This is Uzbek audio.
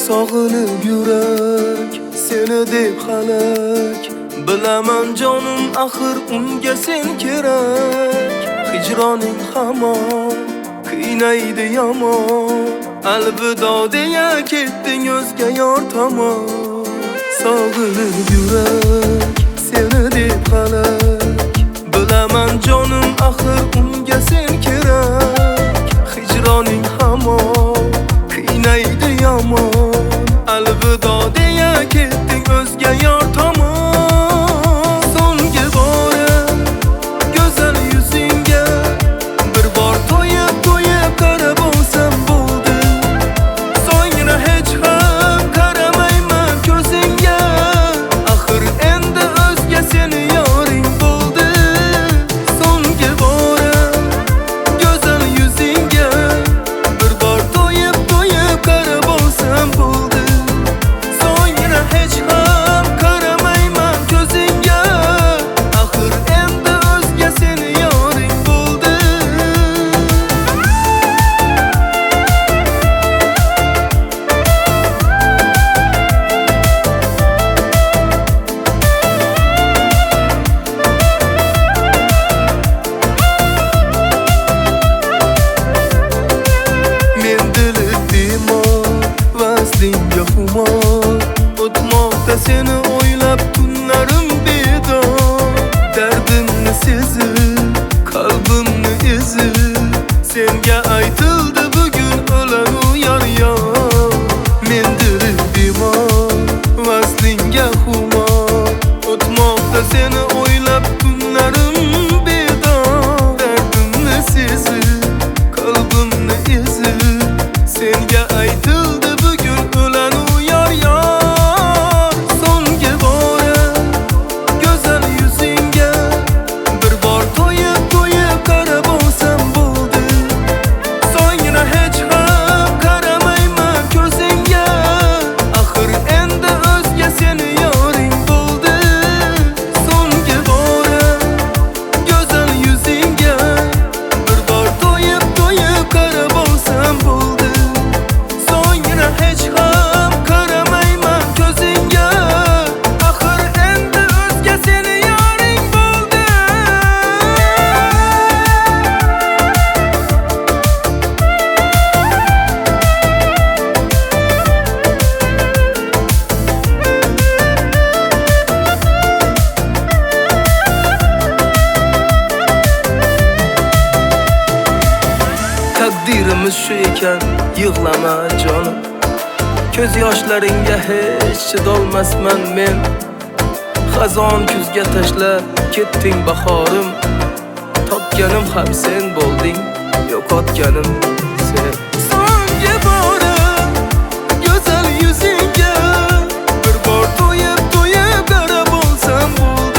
Sog'inib yurak seni deb halak. Bilaman jonim axir unga sen kerak. Hijroning hamon qiynaydi yomon. Alvido deya ketding o'zga yor tomon. Sog'inib yurak seni deb halak. Bilaman jonim axir unga sen kerak. Hijroning hamon qiynaydi yomon. Alvido deya ketding o'zga yor tomon. So'nggi bora go'zal yuzingga bir bor to'yib qarab olsam bo'ldi. So'ngra hech ham qaramayman ko'zingga. Axir endi o'zga seni yoring bo'ldi. So'nggi bora go'zal yuzingga bir bor to'yib qarab olsam bo'ldi. So'ngra hech ham qaramayman ko'zingga. Axir endi o'zga seni yoring bo'ldi. Men dili bemor, vazningga xumor. O'tmoqda seni o'ylab tunlarim bedor. Dardimni sezib, qalbimni ezib, senga aytildi bugun o'lanu yor. Men dili bemor, vazningga xumor. O'tmoqda seni o'ylab tunlarim bedor. Dardimni sezib, qalbimni ezib, senga aytildi bugun o'lanu yor. So'nggi bora go'zal yuzingga bir bor to'yib qarab olsam bo'ldi. So'ngra hech ham qaramayman ko'zingga. Axir endi o'zga seni yoring bo'ldi. So'nggi bora go'zal yuzingga bir bor to'yib qarab olsam bo'ldi. So'ngra hech ham qaramayman ko'zingga. Axir endi o'zga seni yoring bo'ldi. Taqdirimiz shu ekan, yig'lama jonim. Ko'z yoshlaringga hech chidolmasman men. Xazon kuzga tashlab ketding bahorim. Topganim ham sen bo'lding, yo'qotganim sen. So'nggi bora go'zal yuzingga bir bor to'yib qarab olsam bo'ldi.